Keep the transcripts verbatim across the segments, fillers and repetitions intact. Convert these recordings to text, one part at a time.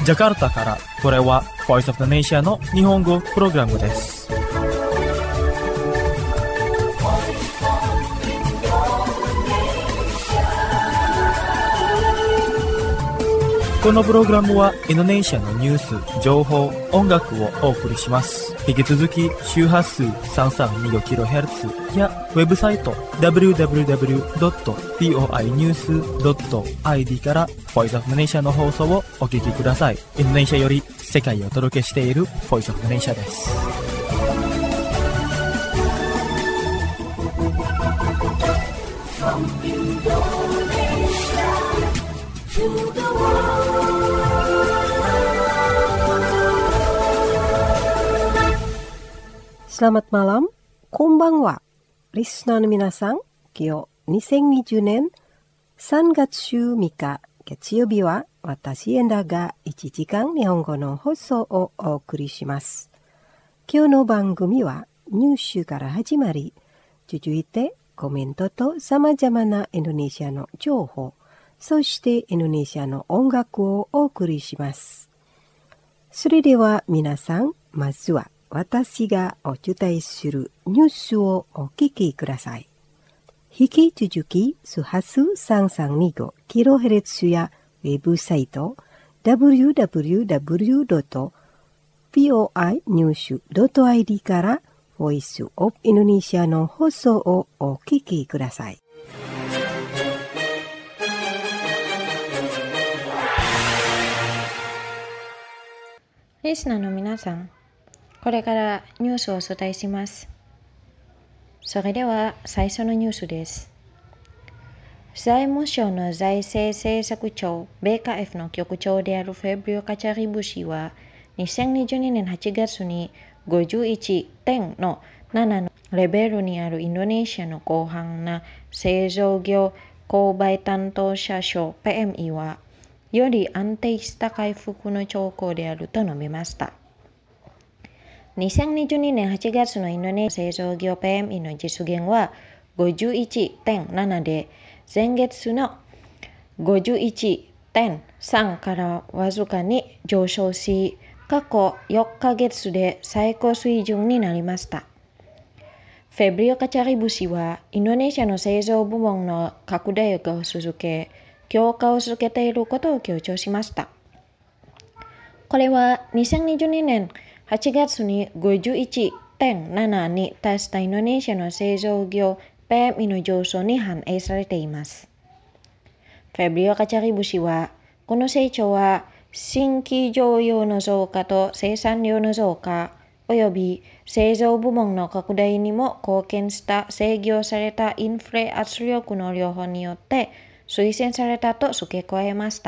ジャカルタから、これは Voice of the Nation の日本語プログラムです。このプログラムはインドネシアのニュース、情報、音楽をお送りします。引き続き周波数 さんさんにごキロヘルツ やウェブサイト ダブリューダブリューダブリュードットボイニュースドットアイディー から Voice of the Nation の放送をお聞きください。インドネシアより世界をお届けしている Voice of the Nation です。 Selamat malam, konbanwa. Listenerの皆さん、今日にせんにじゅうねんさんがつじゅうみっか月曜日は私エンダがいちじかん日本語の放送をお送りします。今日の番組はニュースから始まり、続いてコメントと様々なインドネシアの情報、そしてインドネシアの音楽をお送りします。それでは皆さん、まずは私がお伝えするニュースをお聞きください。引き続き、周波数 さんさんにごキロヘルツ やウェブサイト ダブリューダブリューダブリュードットボイニュースドットアイディー から Voice of Indonesia の放送をお聞きください。 リスナーの皆さん、これからニュースをお伝えします。それでは最初のニュースです。財務省の財政政策庁 ビーケーエフ の局長であるフェブリオ・カチャリブ氏はにせんにじゅうにねんはちがつに ごじゅういってんなな のレベルにあるインドネシアの広範な製造業購買担当者省 ピーエムイー はより安定した回復の兆候であると述べました。にせんにじゅうにねんはちがつのインドネシア製造業 ピーエムイー の実現は ごじゅういってんなな で、前月の ごじゅういってんさん からわずかに上昇し、過去よっかげつで最高水準になりました。フェブリオ・カチャリブ氏は、インドネシアの製造部門の拡大を続け、強化を続けていることを強調しました。これはにせんにじゅうにねんはちがつに ごじゅういってんなな に達したインドネシアの製造業 ピーエムイー の上昇に反映されています。フェブリオ・カチャリブ氏は、この成長は新規乗用の増加と生産量の増加、および製造部門の拡大にも貢献した制御されたインフレ圧力の両方によって推薦されたと付け加えました。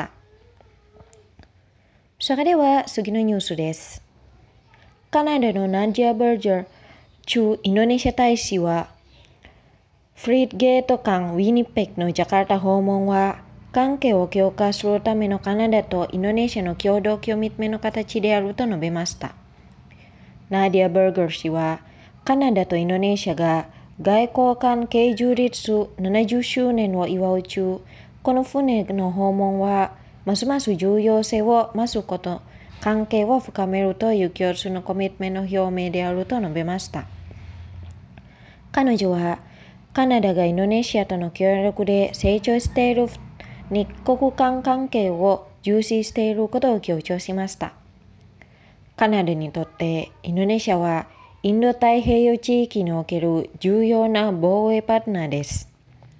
それでは次のニュースです。カナダのナディア・バージャー駐インドネシア大使は、フリーゲート間ウィニペグのジャカルタ訪問は、関係を強化するためのカナダとインドネシアの共同コミットメントの形であると述べました。ナディア・バーガー氏は、カナダとインドネシアが外交関係樹立ななじゅっしゅうねんを祝う中、この船の訪問は、ますます重要性を増すこと、関係を深めるという共通のコミットメントの表明であると述べました。彼女は、カナダがインドネシアとの協力で成長している日国間関係を重視していることを強調しました。カナダにとってインドネシアはインド太平洋地域における重要な防衛パートナーです。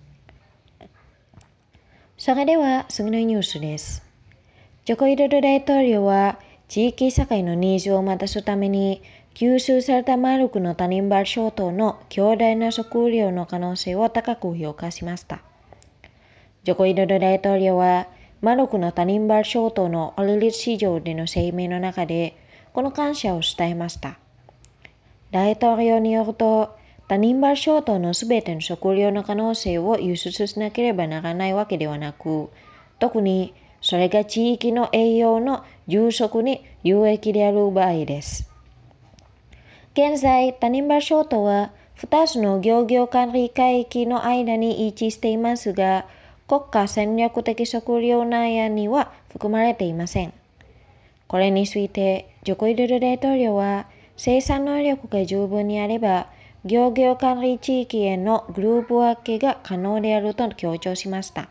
それでは次のニュースです。ジョコ・ウィドド大統領は地域社会のニーズを満たすために吸収されたマルクのタニンバル諸島の強大な食料の可能性を高く評価しました。ジョコ・ウィドド大統領はマルクのタニンバル諸島のオリリス市場での声明の中でこの感謝を伝えました。大統領によると、タニンバル諸島のすべての食料の可能性を輸出しなければならないわけではなく、特にそれが地域の栄養の充足に有益である場合です。現在、タニンバル諸島はふたつの漁業管理海域の間に位置していますが、国家戦略的食料内野には含まれていません。 これについてジョコ・ウィドド大統領は、生産能力が十分にあれば、漁業管理地域へのグループ分けが可能であると強調しました。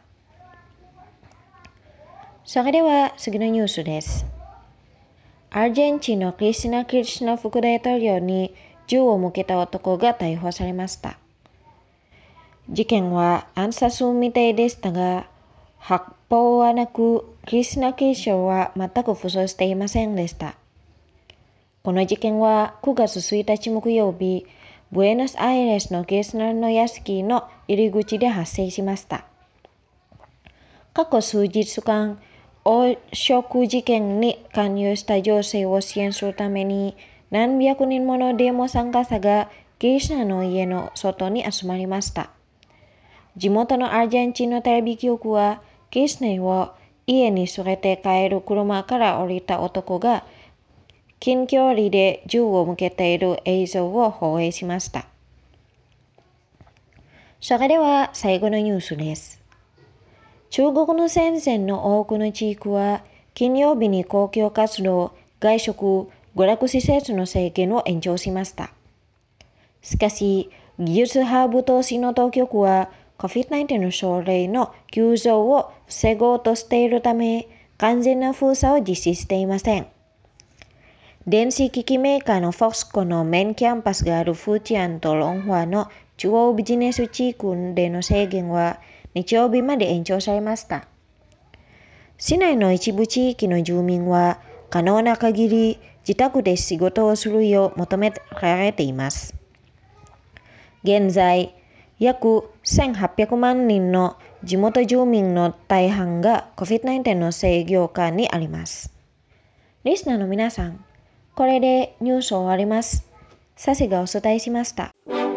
それでは次のニュースです。アルゼンチンのクリスティナ・キルチナ副大統領に銃を向けた男が逮捕されました。事件は暗殺みたいでしたが、発砲はなく、クリスティナ・キルチナは全く負傷していませんでした。この事件はくがつついたち木曜日、ブエノスアイレスのキリスティナの屋敷の入り口で発生しました。過去数日間、汚職事件に関与した女性を支援するために、何百人ものデモ参加者がキリスティナの家の外に集まりました。地元のアルゼンチンのテレビ局は、キリスティナを家に連れて帰る車から降りた男が、近距離で銃を向けている映像を放映しました。それでは最後のニュースです。中国の戦線の多くの地域は、金曜日に公共活動、外食、娯楽施設の制限を延長しました。しかし、技術ハーブ投資の当局は、コビッドナインティーン の症例の急増を防ごうとしているため、完全な封鎖を実施していません。電子機器メーカーのフォスコのメインキャンパスがあるフーチアンとロンファの中央ビジネス地区での制限は、日曜日まで延長されました。市内の一部地域の住民は、可能な限り自宅で仕事をするよう求められています。現在、約せんはっぴゃくまんにんの地元住民の大半が コビッドナインティーン の制御下にあります。リスナーの皆さん、これでニュースを終わります。サシがお伝えしました。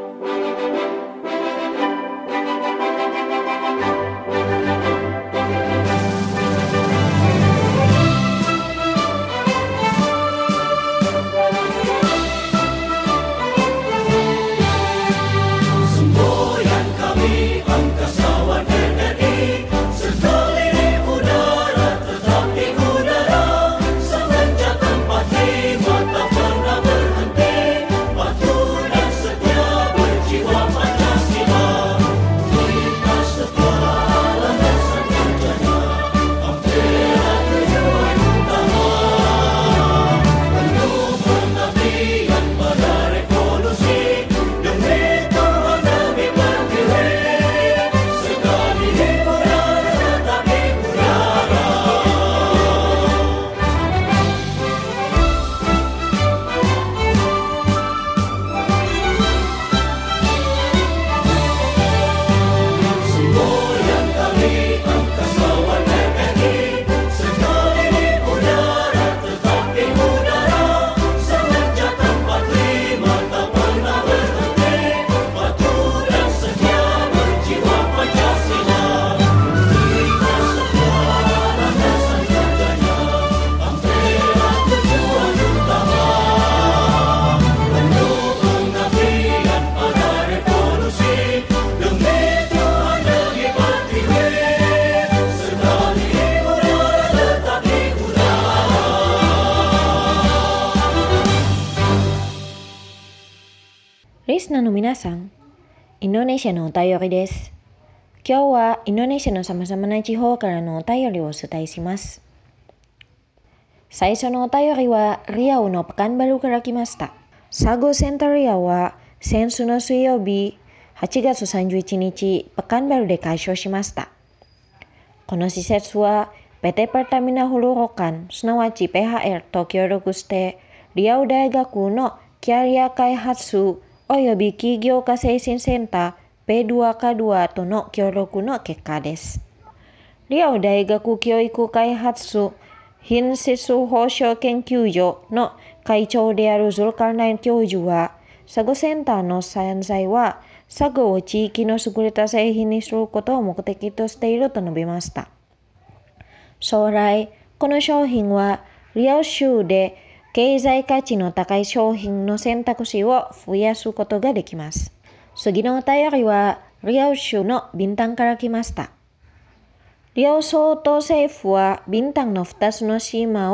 リスナーの皆さん、インドネシアのお便りです。今日はインドネシアのさまざまな地方からのお便りをお伝えします。最初のお便りはリアウのペカンバルから来ました。サグセンタリアは先週の水曜日はちがつさんじゅういちにちペカンバルで開所しました。この施設はピーティー Pertamina Hulurokan、すなわち ピーエイチエル と協力してリアウ大学のキャリア開発および起業家精神センター ピーツーケーツー との協力の結果です。リアウ大学教育開発品質保証研究所の会長であるズルカルナイン教授は、サグセンターの存在は、サグを地域の優れた製品にすることを目的としていると述べました。将来、この商品は、リアウ州で経済価値の高い商品の選択肢を増やすことができます。次のお便りは、リアウ州のビンタンから来ました。リアウ総統政府はビンタンのふたつの島を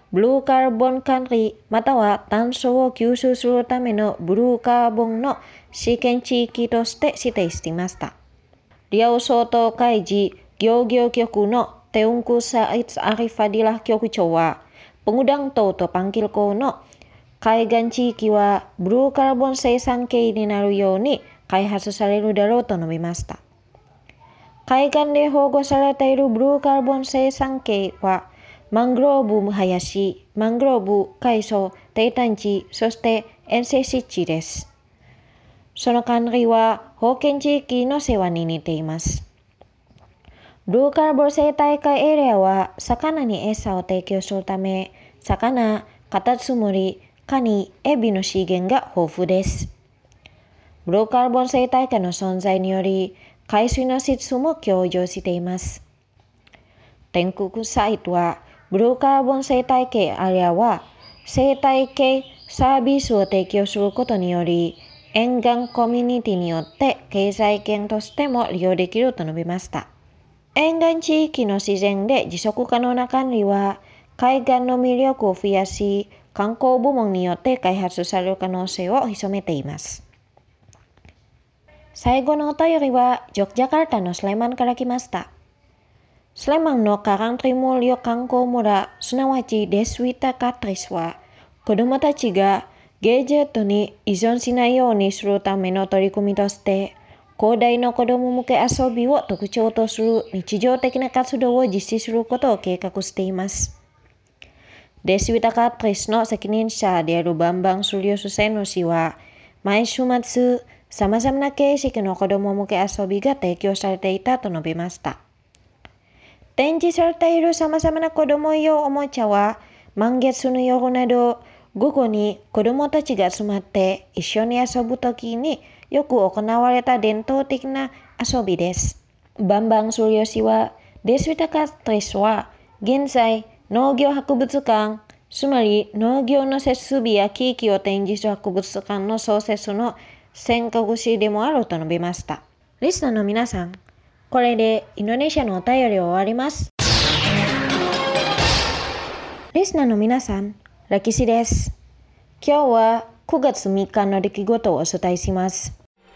ブルーカーボン管理または炭素を吸収するためのブルーカーボンの試験地域として指定していました。リアオ総統会議漁業局のテウンク・サイツ・アリファディラ局長は、pengudangととパンキル港の海岸地域はブルーカーボン生産系になるように開発されるだろうと述べました。海岸で保護されているブルーカーボン生産系は、マングローブ林、マングローブ海藻、低炭地、そして遠征湿地です。その管理は保健地域の世話に似ています。ブルーカーボン生態系エリアは魚に餌を提供するため、魚、カタツムリ、カニ、エビの資源が豊富です。ブルーカーボン生態系の存在により、海水の質も向上しています。天空サイトは、ブルーカーボン生態系エリアは、生態系サービスを提供することにより、沿岸コミュニティによって経済圏としても利用できると述べました。沿岸地域の自然で持続可能な管理は、海岸の魅力を増やし、観光部門によって開発される可能性を潜めています。最後のお便りは、ジョグジャカルタのスレマンから来ました。スレマンのカラントリモリオ観光村、すなわちデスウィタカトリスは、子どもたちがゲジェットに依存しないようにするための取り組みとして、広大な子ども向け遊びを特徴とする日常的な活動を実施することを計画しています。デスウィタカトリスの責任者であるバンバンスリオスセノ氏は、毎週末、さまざまな形式の子ども向け遊びが提供されていたと述べました。展示されているさまざまな子ども用おもちゃは、満月の夜など、午後に子どもたちが集まって一緒に遊ぶときによく行われた伝統的な遊びです。バンバンスリオ氏は、デスウィタカトリスは、現在、農業博物館、つまり農業の設備や機器を展示する博物館の創設の選択肢でもあると述べました。リスナーの皆さん、これでインドネシアのお便りを終わります。リスナーの皆さん、ラキシです。今日はくがつみっかの出来事をお伝えします。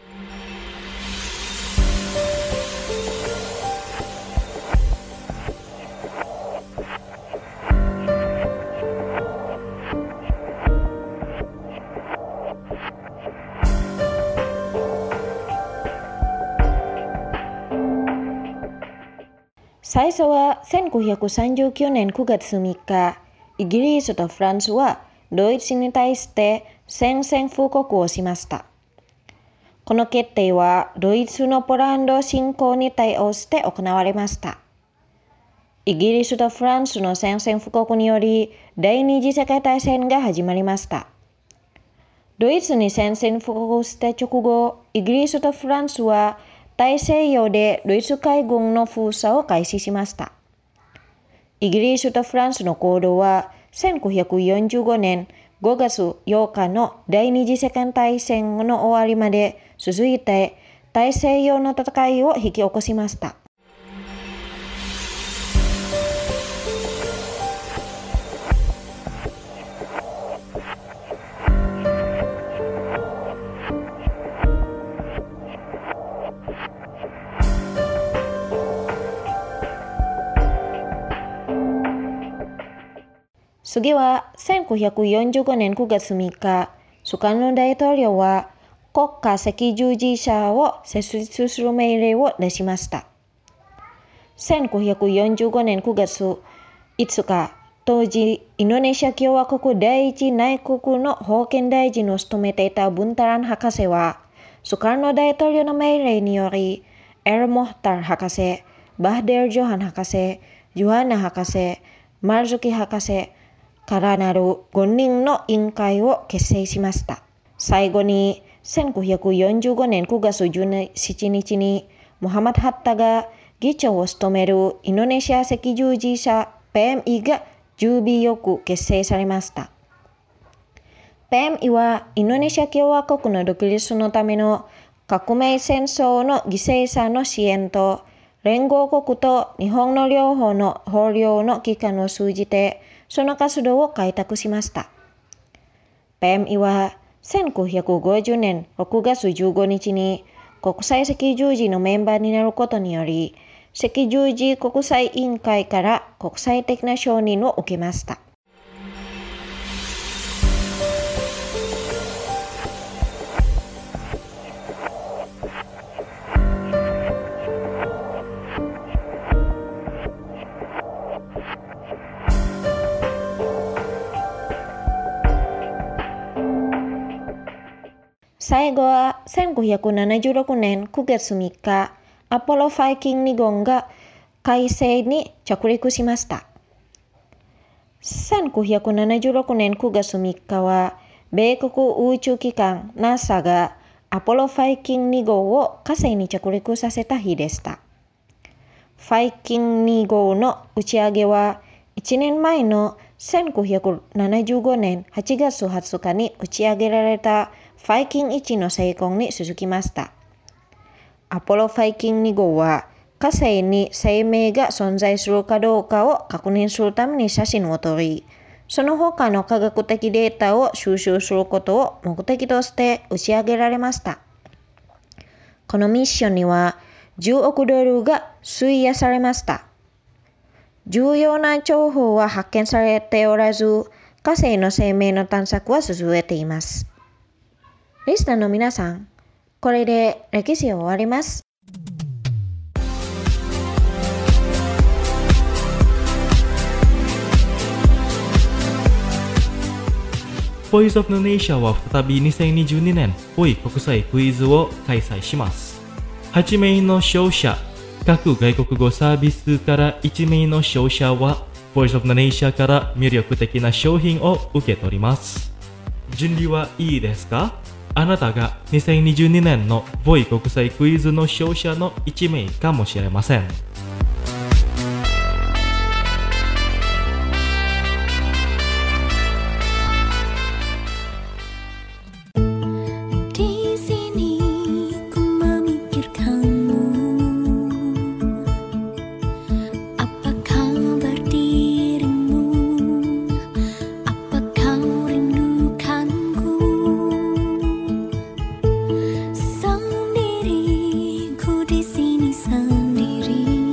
最初はせんきゅうひゃくさんじゅうきゅうねんくがつみっか、イギリスとフランスはドイツに対して宣戦布告をしました。この決定はドイツのポーランド侵攻に対応して行われました。イギリスとフランスの宣戦布告により第二次世界大戦が始まりました。ドイツに宣戦布告した直後、イギリスとフランスは大西洋でドイツ海軍の封鎖を開始しました。イギリスとフランスの行動はせんきゅうひゃくよんじゅうごねんごがつようかの第二次世界大戦の終わりまで続いて大西洋の戦いを引き起こしました。次はせんきゅうひゃくよんじゅうごねんくがつみっか、スカルノ大統領は国家赤十字社を設立する命令を出しました。せんきゅうひゃくよんじゅうごねんくがついつか、当時インドネシア共和国第一内閣の保健大臣を務めていたブンタラン博士は、スカルノ大統領の命令により、エル・モフタル博士、バーデル・ジョハン博士、ジョハナ博士、マルズキ博士、からなるごにんの委員会を結成しました。最後にせんきゅうひゃくよんじゅうごねんくがつじゅうしちにちにムハマド・ハッタが議長を務めるインドネシア赤十字社 ピーエムイー が準備よく結成されました。ピーエムイー はインドネシア共和国の独立のための革命戦争の犠牲者の支援と連合国と日本の両方の豊漁の期間を通じてその活動を開拓しました。ピーエムイー はせんきゅうひゃくごじゅうねんろくがつじゅうごにちに国際赤十字のメンバーになることにより、赤十字国際委員会から国際的な承認を受けました。最後はせんきゅうひゃくななじゅうろくねんくがつみっか、アポロバイキングにごうが海星に着陸しました。せんきゅうひゃくななじゅうろくねんくがつみっかは、米国宇宙機関 ナサ がアポロバイキングにごうを火星に着陸させた日でした。バイキングにごうの打ち上げはいちねんまえのせんきゅうひゃくななじゅうごねんはちがつはつかに打ち上げられたバイキングいちの成功に続きました。アポロバイキングにごうは火星に生命が存在するかどうかを確認するために写真を撮り、その他の科学的データを収集することを目的として打ち上げられました。このミッションにはじゅうおくドルが費やされました。重要な情報は発見されておらず、火星の生命の探索は続いています。リスナーの皆さん、これで歴史を終わります。 ボイスオブネーションは再びにせんにじゅうにねんボイ国際クイズを開催します。はちめいの勝者、各外国語サービスからいちめいの勝者は、ボイスオブネーションから魅力的な商品を受け取ります。準備はいいですか？あなたがにせんにじゅうにねんのボイ国際クイズの勝者のいちめいかもしれません。 Sendiri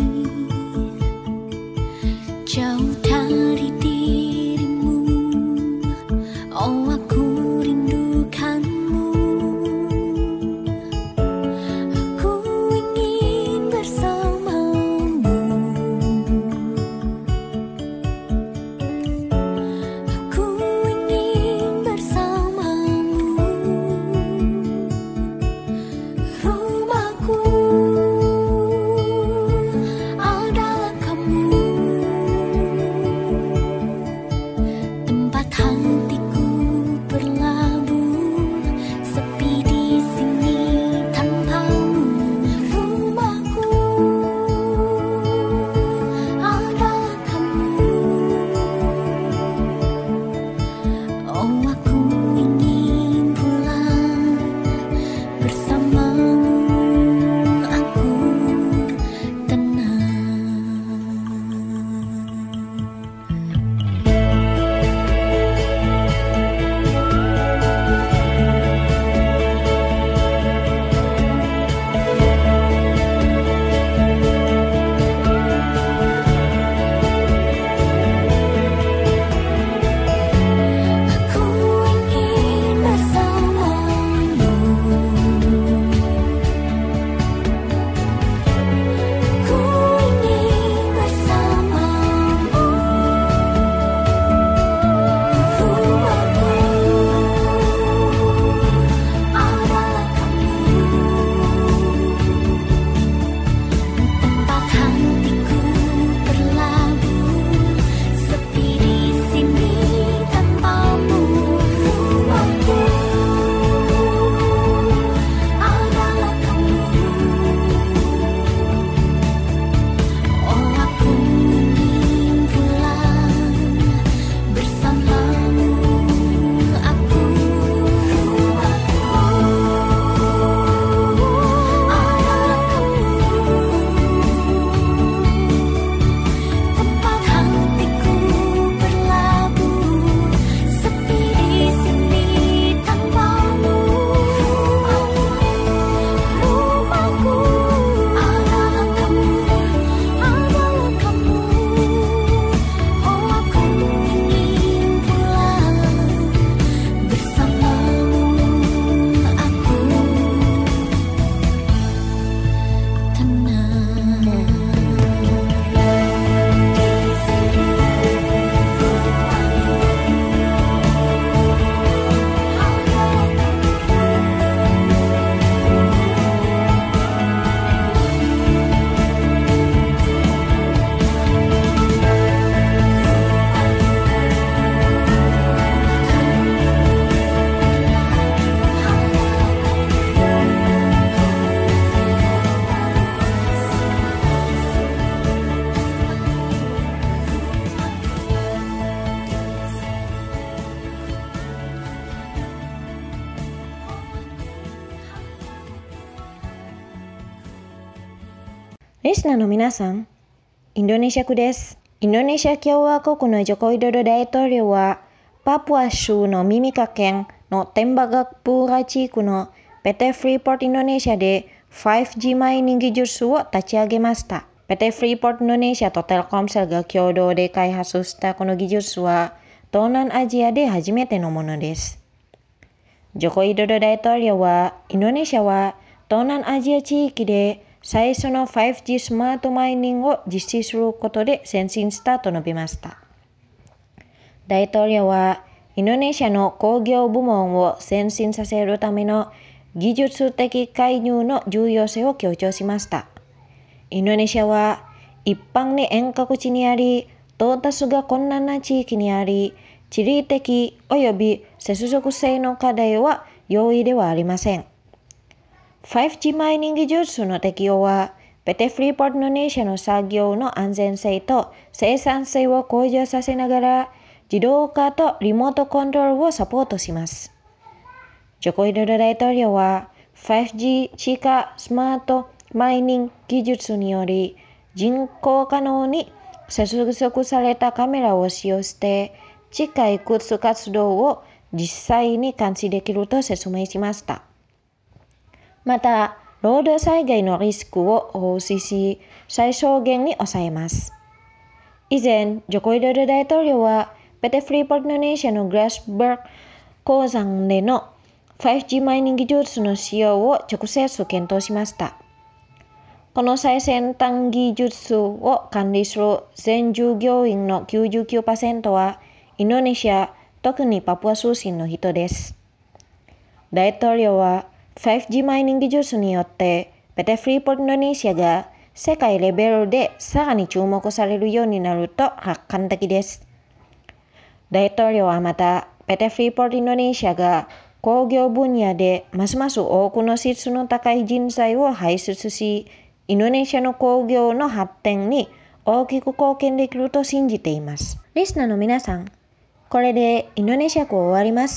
リスナーの皆さん、インドネシア語です。インドネシア共和国のジョコウィドド大統領は、パプア州のミミカ県のテンバガクプーラ地区のピーティーフリーポートインドネシアで ファイブジー マイニング技術を立ち上げました。ピーティーフリーポートインドネシアとテレコムセルが共同で開発したこの技術は、東南アジアで初めてのものです。ジョコウィドド大統領は、インドネシアは東南アジア地域で最初の ファイブジー スマートマイニングを実施することで先進したと述べました。大統領は、インドネシアの工業部門を先進させるための技術的介入の重要性を強調しました。インドネシアは一般に遠隔地にあり、到達が困難な地域にあり、地理的及び接続性の課題は容易ではありません。ファイブジー マイニング技術の適用は、ピーティーフリーポートインドネシアの作業の安全性と生産性を向上させながら、自動化とリモートコントロールをサポートします。ジョコウィドド大統領は、ファイブジー 地下スマートマイニング技術により、人工可能に接続されたカメラを使用して、地下遺掘活動を実際に監視できると説明しました。また、労働災害のリスクを防止し、最小限に抑えます。以前、ジョコウィドド大統領は、ピーティーフリーポートインドネシアのグラスバーグ鉱山での ファイブジー マイニング技術の使用を直接検討しました。この最先端技術を管理する全従業員の きゅうじゅうきゅうパーセント は、インドネシア、特にパプア出身の人です。大統領は、ファイブジー マイニング技術によって、ピーティーフリーポートインドネシアが世界レベルでさらに注目されるようになると楽観的です。大統領はまた、ピーティーフリーポートインドネシアが工業分野でますます多くの質の高い人材を輩出し、インドネシアの工業の発展に大きく貢献できると信じています。リスナーの皆さん、これでインドネシア語を終わります。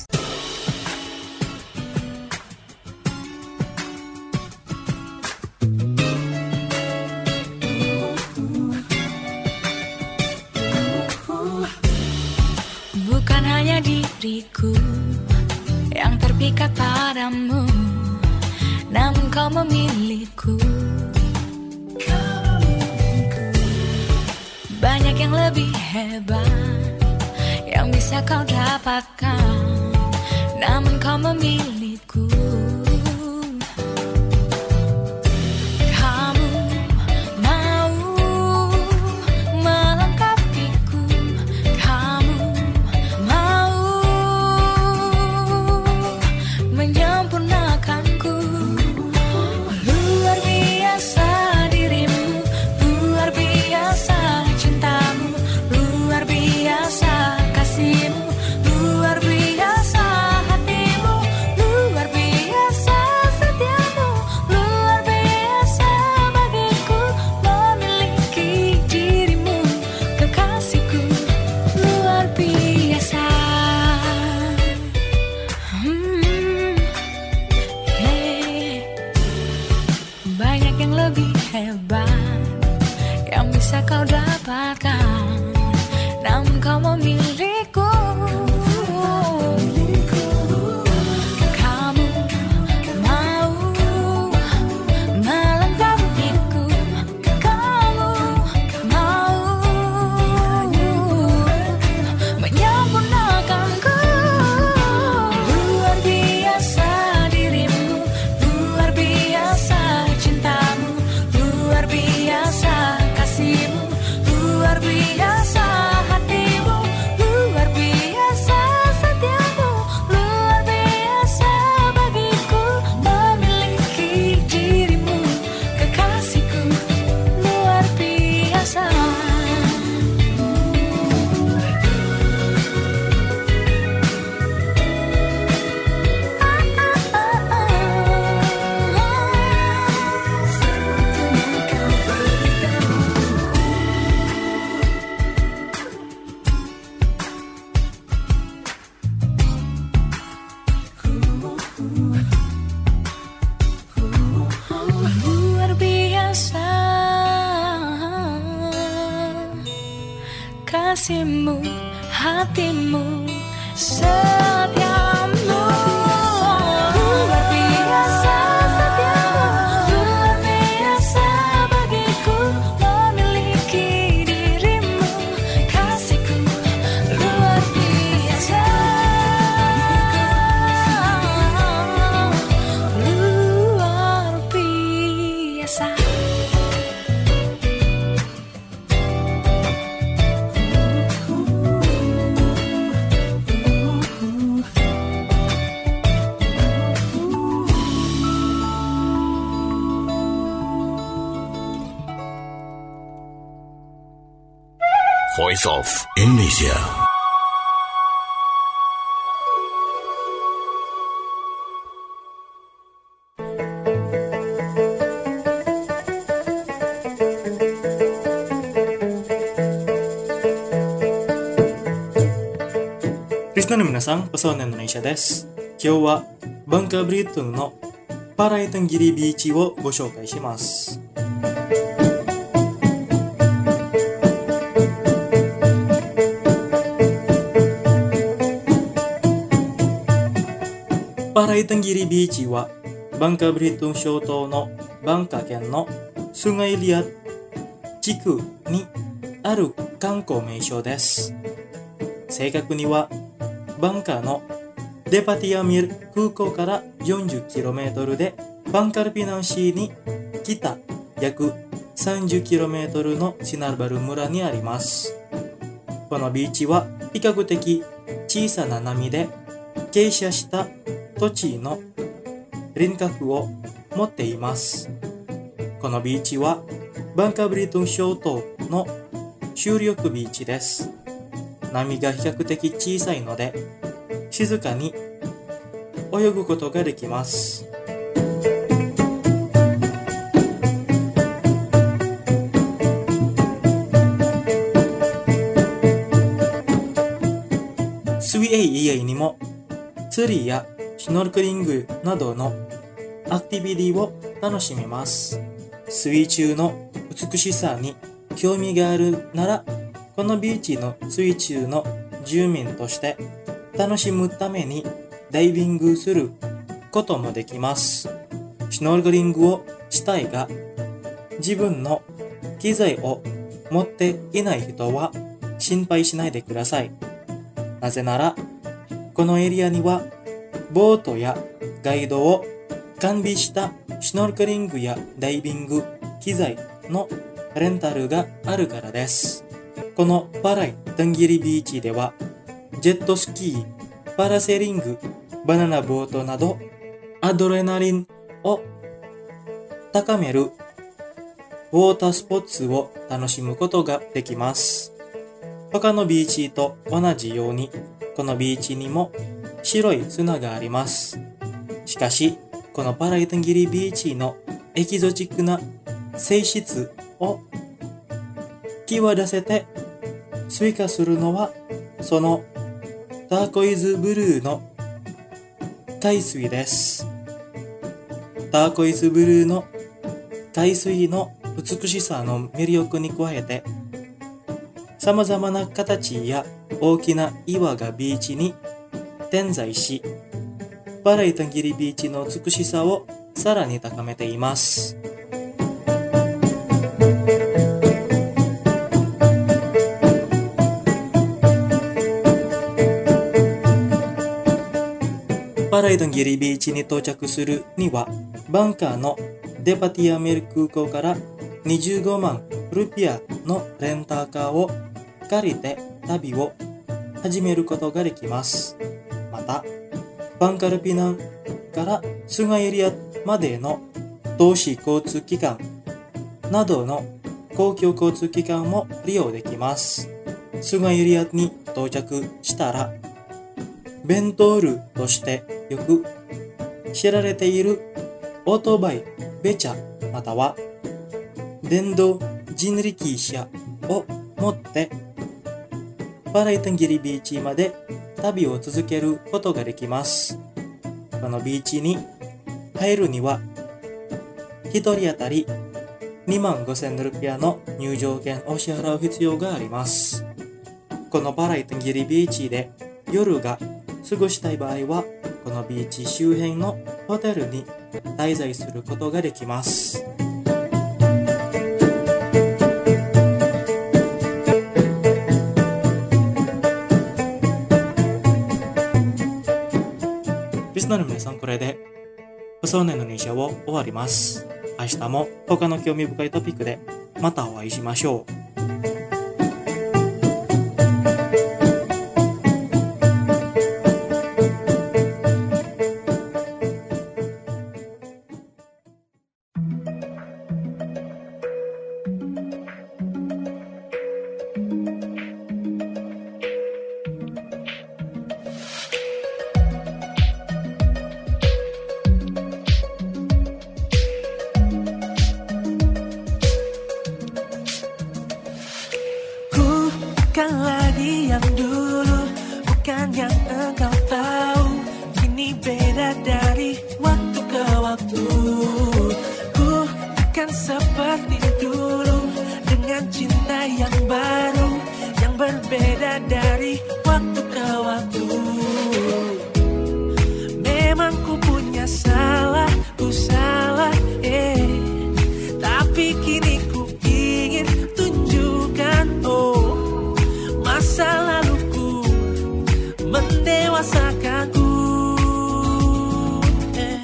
Bukan hanya diriku yang terpikat padamu, namun kau memilihku. Banyak yang lebih hebat yang bisa kau dapatkan, namun kau memilihku. Kamu mau melengkapiku, kamu mau menyempurnakanku. Luar biasa dirimu, luar biasa cintamu, luar biasa kasihmu, luar biasa hatimu, luar biasa setiamu, luar biasa bagiku memiliki dirimu, kekasihku, luar biasa. Hmm, yeah. Banyak yang lebih hebat yang bisa kau dapatkan, namun kau memilihku. Kamu mau melengkapiku, kamu mau menyempurnakanku. Luar biasa dirimu, luar biasa cintamu, luar biasa kasihmu, luar biasa hatimu, luar biasa kasihmu, hatimu, setiamu. Luar biasa setiamu, luar biasa bagiku memiliki dirimu. Kasihku luar biasa, luar biasa. Voice of Indonesia. Listenerの皆さん、Pesona Indonesia です。今日はバンカーブリトンのパライタンギリビーチをご紹介します。パライタンギリビーチはバンカーブリトン諸島のバンカー県のスガイリア地区にある観光名所です。正確にはバンカーのデパティアミル空港から よんじゅっキロメートル でバンカルピナンシーに北約 さんじゅっキロメートル のシナルバル村にあります。このビーチは比較的小さな波で傾斜した土地の輪郭を持っています。このビーチはバンカーブリトン諸島の主力ビーチです。波が比較的小さいので静かに泳ぐことができます。水泳以外にも釣りやシュノーケリングなどのアクティビティを楽しめます。水中の美しさに興味があるなら、このビーチの水中の住民として楽しむためにダイビングすることもできます。シュノーケリングをしたいが、自分の機材を持っていない人は心配しないでください。なぜなら、このエリアにはボートやガイドを完備したシュノーケリングやダイビング機材のレンタルがあるからです。このパライタンギリビーチではジェットスキー、パラセーリング、バナナボートなどアドレナリンを高めるウォータースポーツを楽しむことができます。他のビーチと同じようにこのビーチにも白い砂があります。しかし、このパライタンギリビーチのエキゾチックな性質を際立せて追加するのは、そのターコイズブルーの海水です。ターコイズブルーの海水の美しさの魅力に加えて、様々な形や大きな岩がビーチに点在し、パライタンギリビーチの美しさをさらに高めています。パライタンギリビーチに到着するには、バンカーのデパティアメル空港からにじゅうごまんルピアのレンタカーを借りて旅を始めることができます。また、バンカルピナンからスガイリアまでの都市交通機関などの公共交通機関も利用できます。スガイリアに到着したら、ベントールとしてよく知られているオートバイ、ベチャまたは電動人力車を持ってパライタンギリビーチまで旅を続けることができます。このビーチに入るにはひとり当たりにまんごせんルピアの入場券を支払う必要があります。 このパライテンギリビーチで夜が過ごしたい場合は、このビーチ周辺のホテルに滞在することができます。リスナーの皆さん、これで細根のニシャを終わります。明日も他の興味深いトピックでまたお会いしましょう。 Bukan lagi yang dulu, bukan yang engkau tahu. Kini beda dari waktu ke waktu. Ku bukan seperti dulu, dengan cinta yang baru, yang berbeda dari waktu ke waktu. Memang ku punya salah, ku salah, eh. Tapi kini ku ingin tunjukkan, oh, masa laluku mendewasakanku, eh.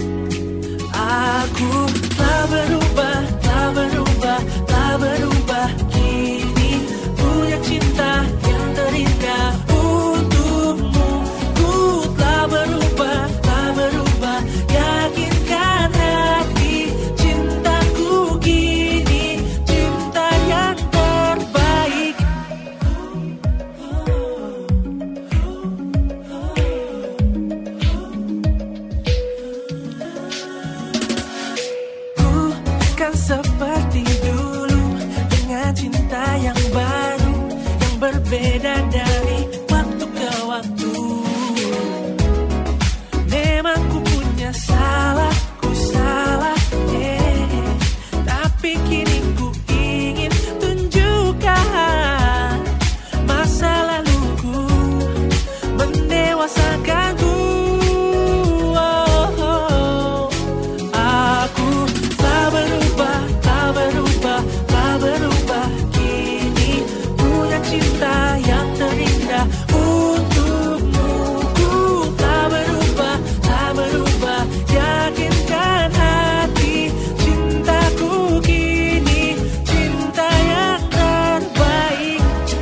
Aku telah berubah, telah berubah, telah berubah. Kini punya cinta yang terindah untukmu. Ku telah berubah, telah berubah. Yakinkan hati, cintaku kini cinta yang terbaik. Bukan seperti dulu, dengan cinta yang baru, yang berbeda dari waktu ke waktu. Memang ku punya salah, ku salah, eh. Tapi kini ku ingin tunjukkan, masa laluku mendewasakanku. Oh, oh. Aku telah berubah, telah berubah, telah berubah. Kini punya cinta yang terindah untukmu. Ku telah berubah, telah berubah. Yakinkan hati, cintaku kini cinta yang terbaik.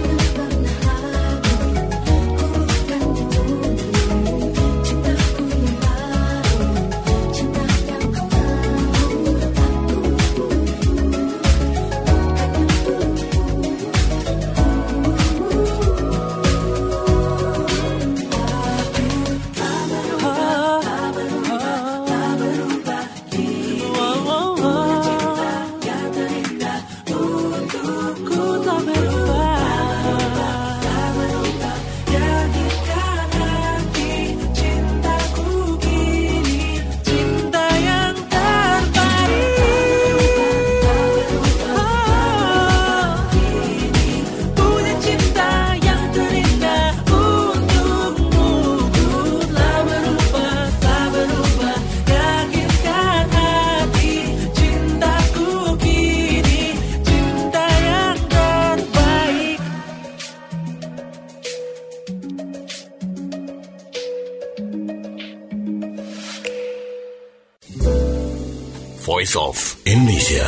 Voice of Indonesia.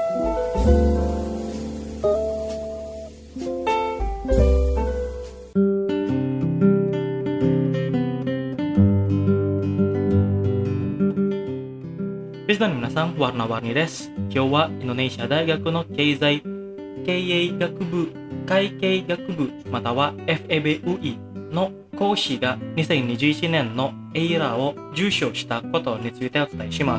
Listenerの皆さん、warna-warniです。今日はインドネシア大学の経済経営学部会計学部または エフエービーユーイー の講師がにせんにじゅういちねんのエイラーを受賞したことについてお伝えします。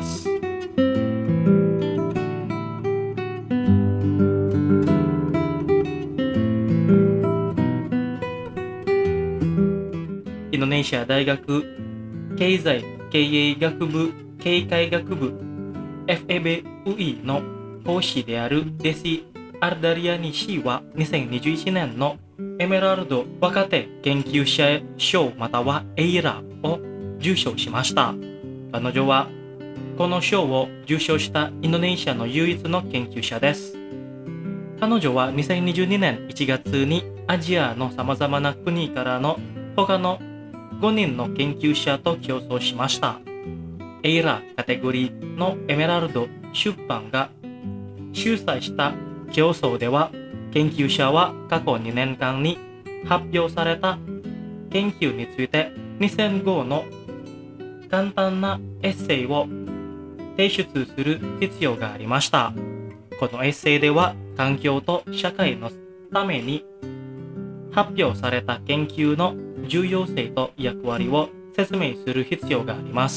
インドネシア大学経済経営学部経済学部 エフエービーユーイー の講師であるデシ・アルダリアニ氏はにせんにじゅういちねんのエメラルド若手研究者賞またはエイラーを受賞しました。彼女はこの賞を受賞したインドネシアの唯一の研究者です。彼女はにせんにじゅうにねんいちがつにアジアの様々な国からの他のごにんの研究者と競争しました。エイラーカテゴリーのエメラルド出版が主催した競争では、研究者は過去にねんかんに発表された研究についてにせんごの簡単なエッセイを提出する必要がありました。このエッセイでは環境と社会のために発表された研究の重要性と役割を説明する必要があります。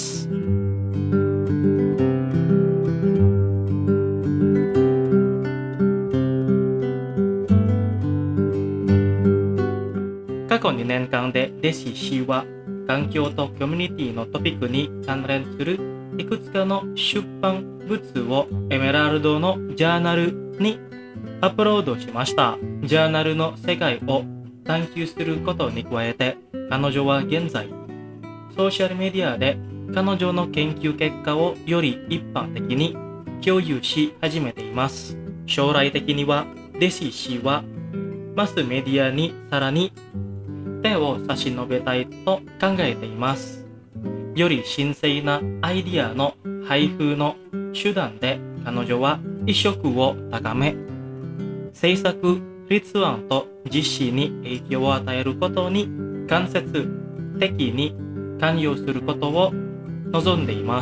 過去にねんかんでデシ氏は環境とコミュニティのトピックに関連するいくつかの出版物をエメラルドのジャーナルにアップロードしました。ジャーナルの世界を探求することに加えて、彼女は現在ソーシャルメディアで彼女の研究結果をより一般的に共有し始めています。将来的にはデシ氏はマスメディアにさらに手を差し伸べたいと考えています。より神聖なアイディアの配布の手段で彼女は意識を高め、制作立案と実施に影響を与えることに間接的に関与することを望んでいます。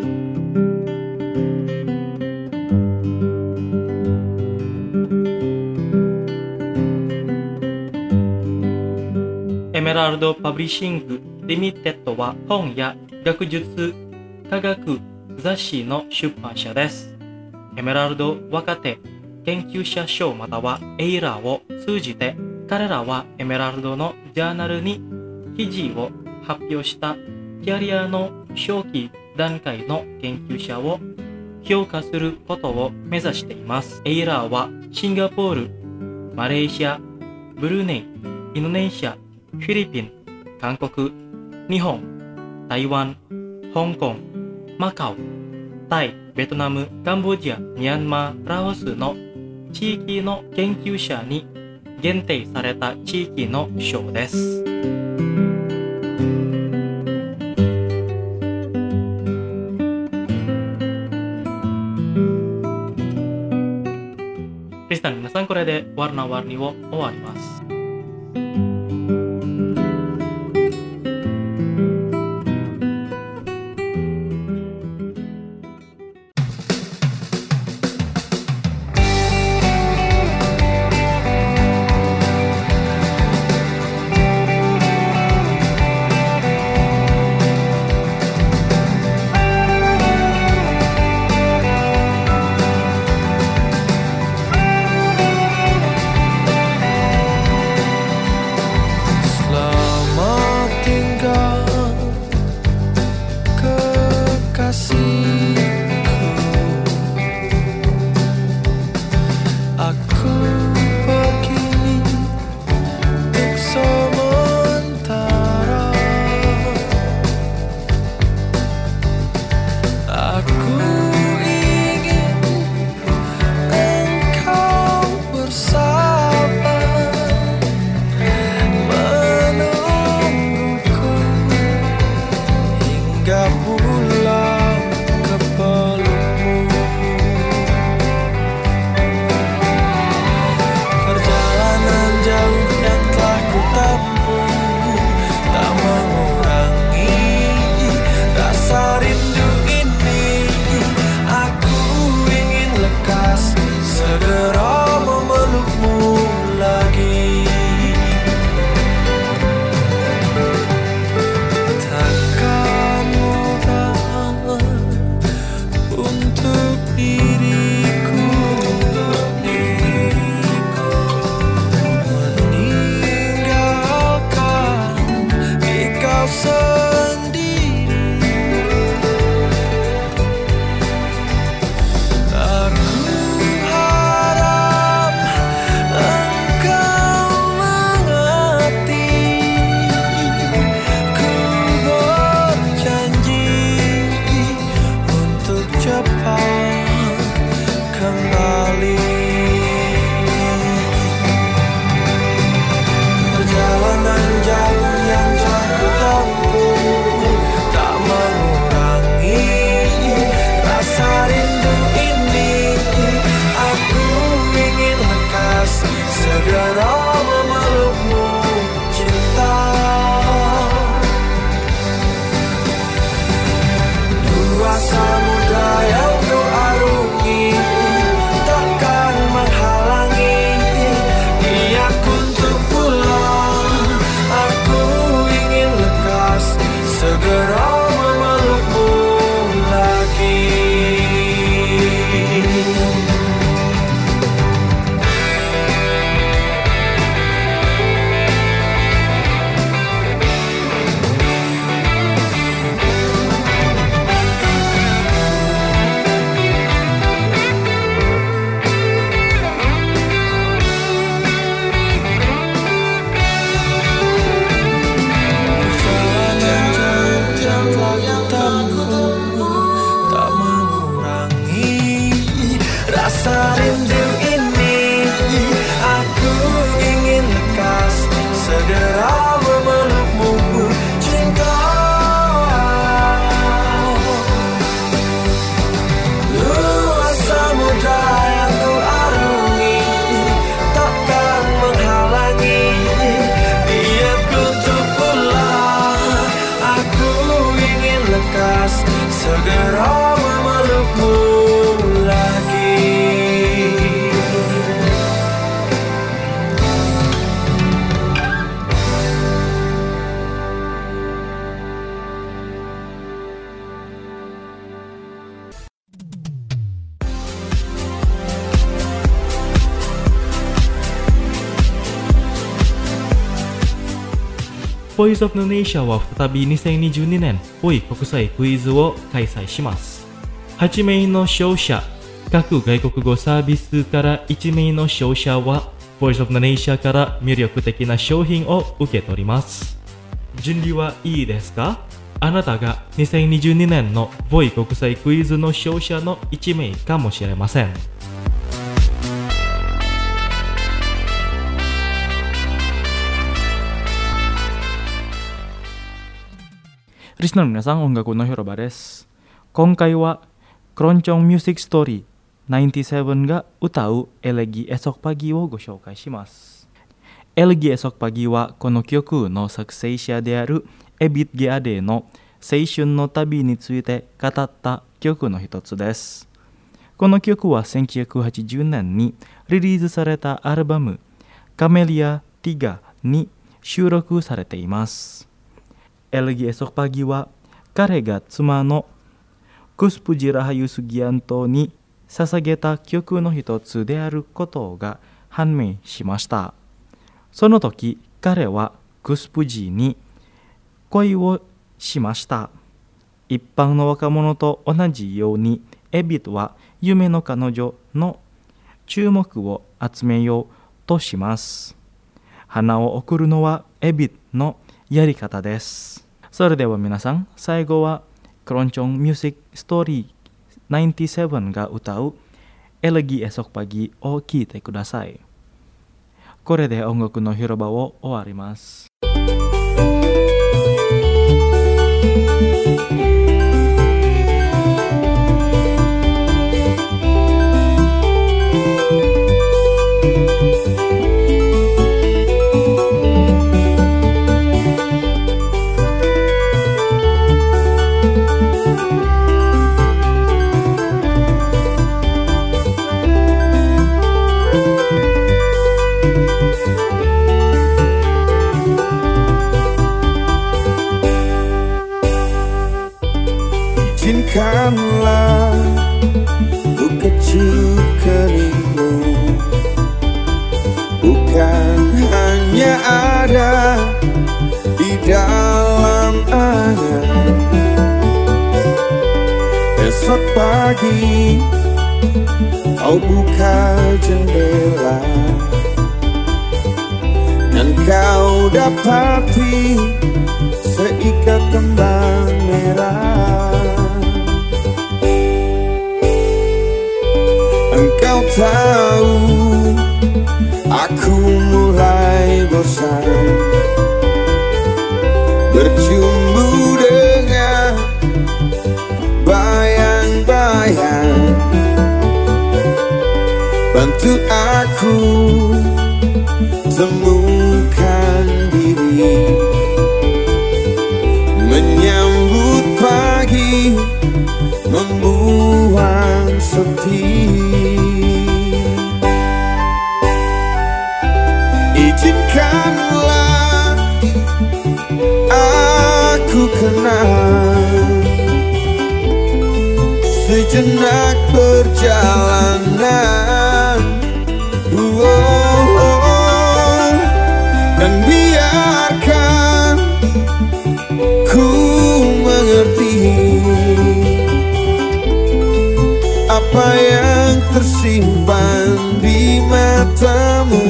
エメラルドパブリッシングリミテッドは本や学術科学雑誌の出版社です。エメラルド若手研究者賞またはエイラーを通じて、彼らはエメラルドのジャーナルに記事を発表したキャリアの初期段階の研究者を評価することを目指しています。エイラーはシンガポール、マレーシア、ブルネイ、インドネシア、フィリピン、韓国、日本、台湾、香港、マカオ、タイ、ベトナム、カンボジア、ミャンマー、ラオスの地域の研究者に限定された地域の賞です。リスナーの皆さん、これでワルナワルニを終わります。 Aku harap engkau rasa rindu ini, aku ingin lekas segera memelukmu cinta. Luas samudra yang ku arungi takkan menghalangi niatku untuk pulang. Aku ingin lekas segera memelukmu lagi. Voice of Indonesia は再びにせんにじゅうにねんポイ国際クイズを開催します。はちめいの勝者、各外国語サービスからいちめいの勝者は Voice of Indonesia から魅力的な商品を受け取ります。準備はいいですか？あなたがにせんにじゅうにねんの ボイ 国際クイズの勝者のいちめいかもしれません。リスナーの皆さん、音楽の広場です。今回はクロンチョンミュージックストーリーきゅうじゅうななが歌うエレギesok pagiをご紹介します。エレギesok pagiはこの曲の作成者であるエビット・ゲアデーの青春の旅について語った曲の一つです。この曲はせんきゅうひゃくはちじゅうねんにリリースされたアルバムカメリア・ティガに収録されています。エレギesok pagiは彼が妻のクスプジ・ラハユ・スギアントに捧げた曲の一つであることが判明しました。その時彼はクスプジに恋をしました。一般の若者と同じようにエビットは夢の彼女の注目を集めようとします。花を贈るのはエビットのやり方です。それでは皆さん、最後はクロンチョンミュージックストーリーきゅうじゅうななが歌うエレギesok pagiを聴いてください。これで音楽の広場を終わります。 Izinkanlah ku kecium keningmu, bukan hanya ada di dalam angan. Esok pagi kau buka jendela dan kau dapati seikat kembang merah. Engkau tahu aku mulai bosan berjumbu dengan bayang-bayang. Bantu aku temukan diri, menyambut pagi, membuang sepi. Izinkanlah aku kenal sejenak perjalanan, oh, oh, dan biarkan ku mengerti apa yang tersimpan di matamu.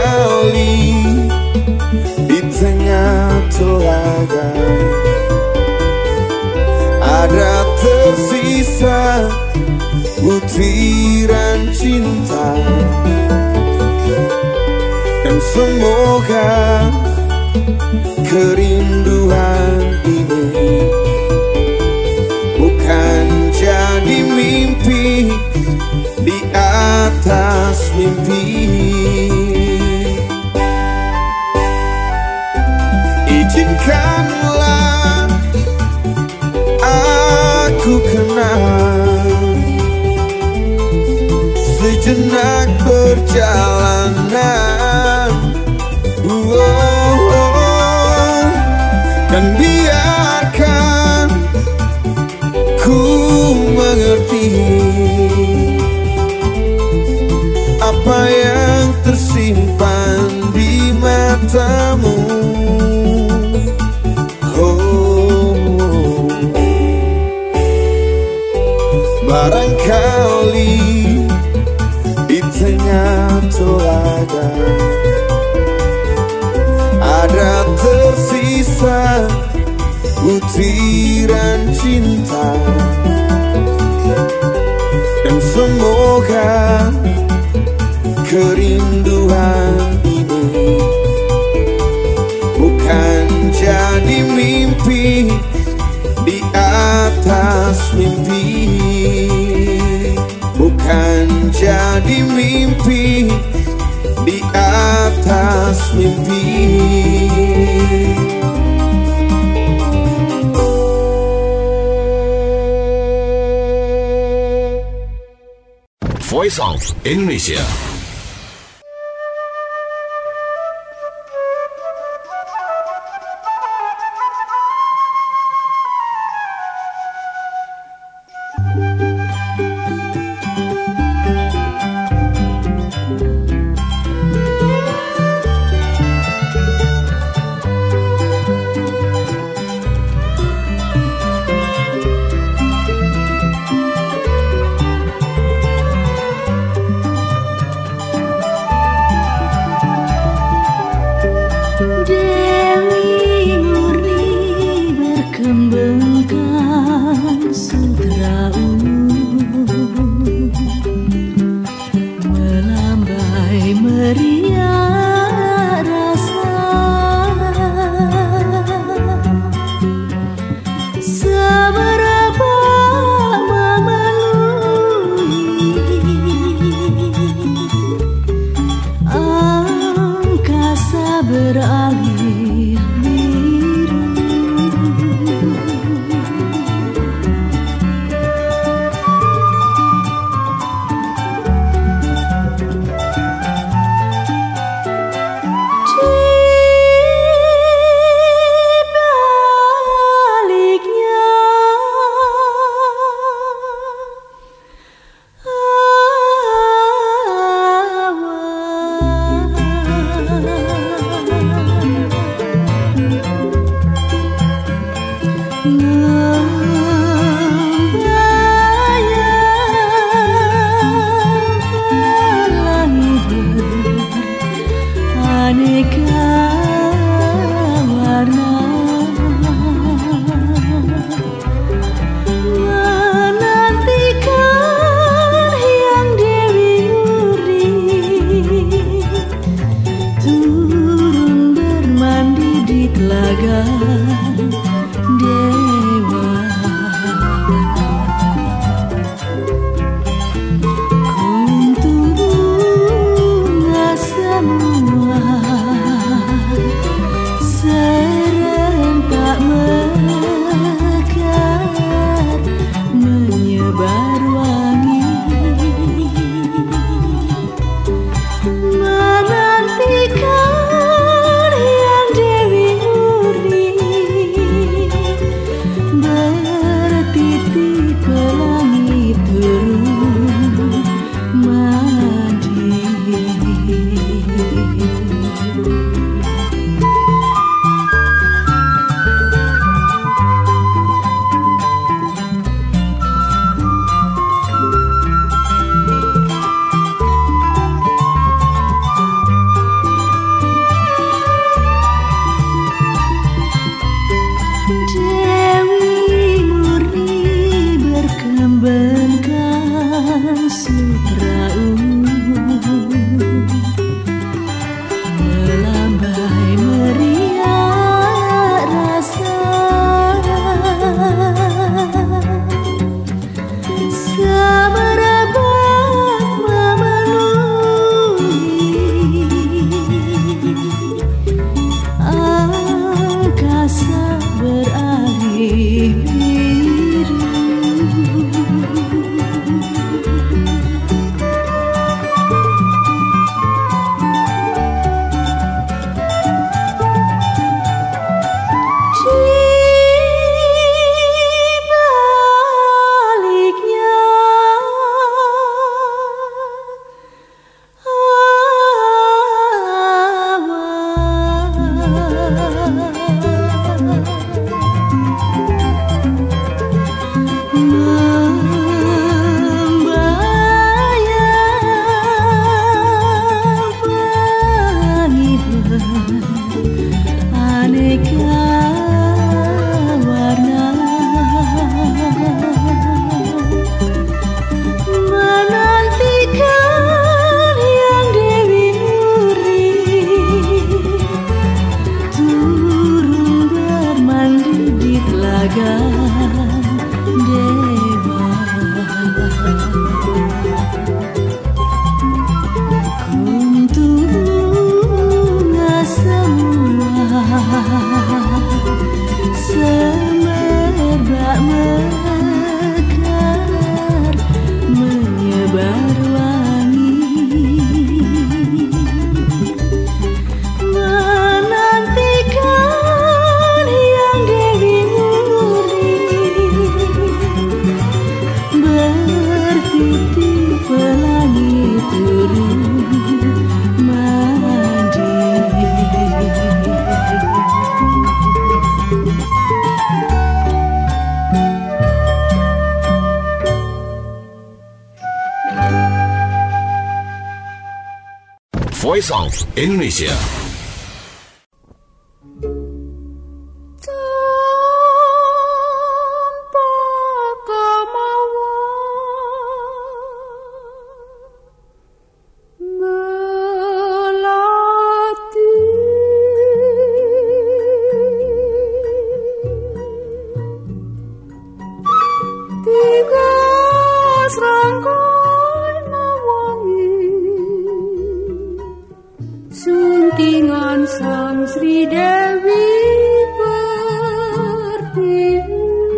Barangkali di tengah telaga ada tersisa butiran cinta, dan semoga kerinduan ini bukan jadi mimpi di atas mimpi. Izinkanlah aku kenal sejenak perjalanan, oh, oh, dan biarkan ku mengerti apa yang tersimpan di matamu. Oh, barangkali di tengah telaga ada tersisa butiran cinta, dan semoga kerinduan ini bukan jadi mimpi di atas mimpi, bukan jadi mimpi di atas mimpi. Voice of Indonesia. Menantikan yang Dewi Murni Voice of Indonesia. Suntingan Sang Sri Dewi Pertiwi.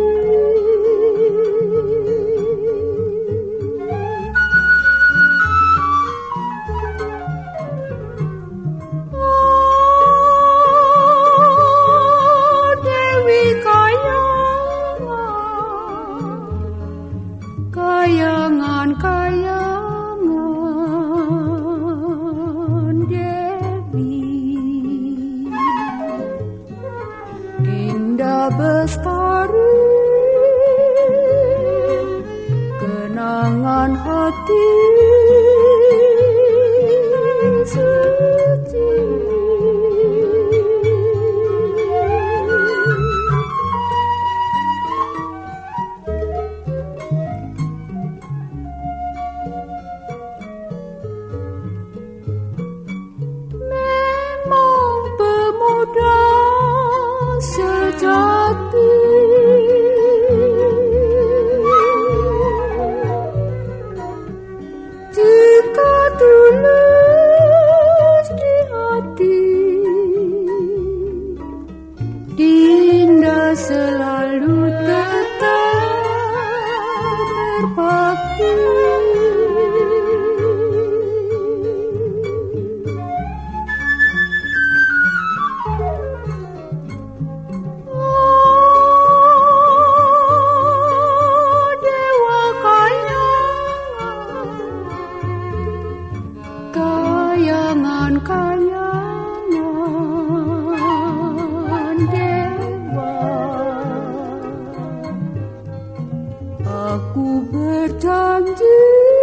Oh, Dewi kayangan, kayangan, kayangan Dewi. Dinda bestari, kenangan hati suci. Memang pemuda sejati, jika tulus di hati, Dinda selalu tetap berbakti. Kayangan dewa, aku berjanji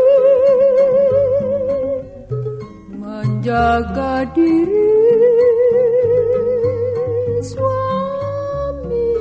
menjaga diri suami.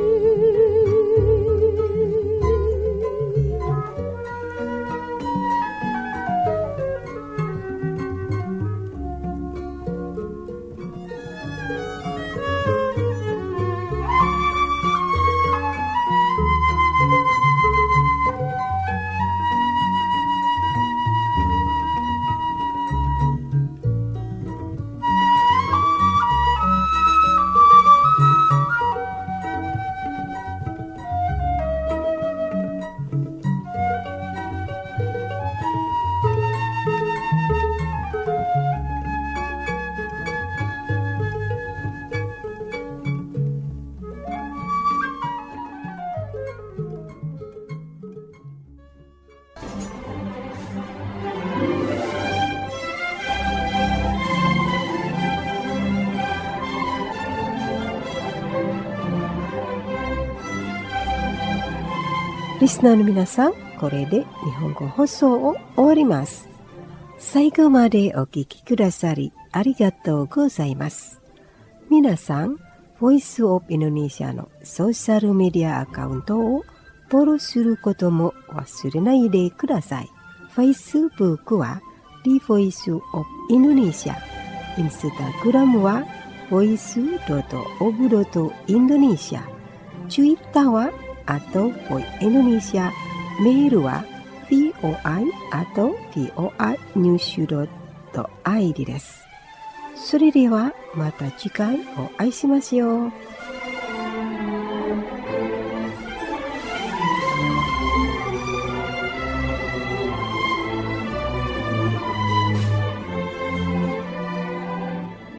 Listenerの皆さん、これで日本語放送を終わります。最後までお聞きくださりありがとうございます。皆さん、Voice of Indonesia のソーシャルメディアアカウントをフォローすることも忘れないでください。Facebook は The Voice of Indonesia、Instagram は ボイスドットオブドットインドネシア、Twitter はあと ボイ Indonesia、メールは ブイオアイ あと ブイオアイ ニュースドットアイディー です。それではまた次回お会いしましょう。